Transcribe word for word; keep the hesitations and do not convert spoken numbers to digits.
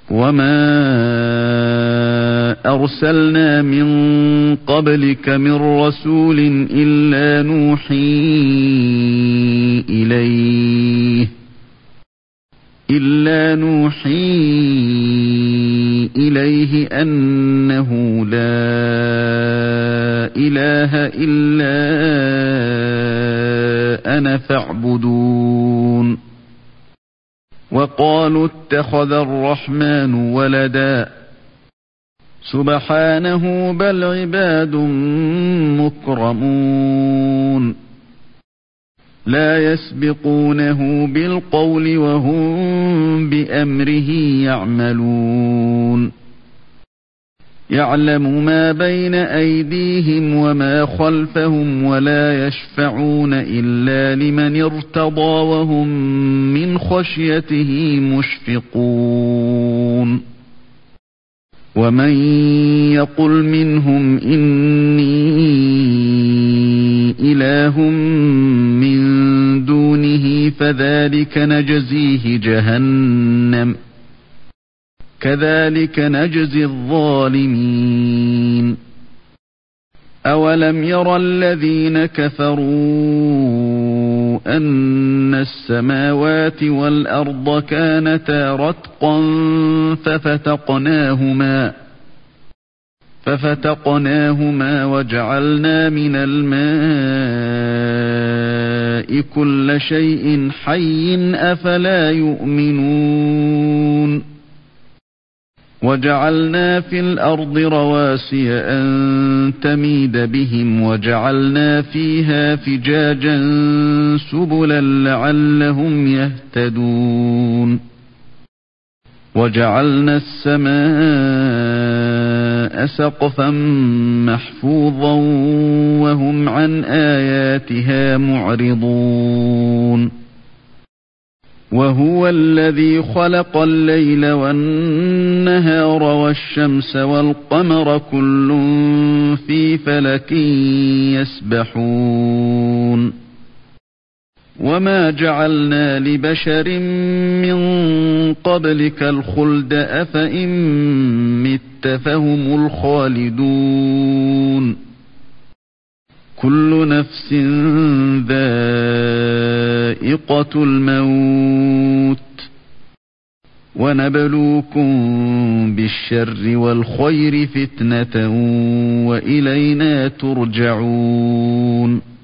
وما أرسلنا من قبلك من رسول إلا نوحي إليه إلا نوحي إليه أنه لا إله إلا أنا فاعبدون وقالوا اتخذ الرحمن ولدا سبحانه بل عباد مكرمون لا يسبقونه بالقول وهم بأمره يعملون يعلم ما بين أيديهم وما خلفهم ولا يشفعون إلا لمن ارتضى وهم من خشيته مشفقون ومن يقل منهم إني إله من دونه فذلك نجزيه جهنم كذلك نجزي الظالمين أولم يرى الذين كفروا أن السماوات والأرض كانتا رتقا ففتقناهما ففتقناهما وجعلنا من الماء كل شيء حي أفلا يؤمنون وجعلنا في الأرض رواسي أن تميد بهم وجعلنا فيها فجاجا سبلا لعلهم يهتدون وجعلنا السماء سقفا محفوظا وهم عن آياتها معرضون وهو الذي خلق الليل والنهار والشمس والقمر كل في فلك يسبحون وما جعلنا لبشر من قبلك الخلد أفإن مت فهم الخالدون كل نفس ذائقة الموت ونبلوكم بالشر والخير فتنة وإلينا ترجعون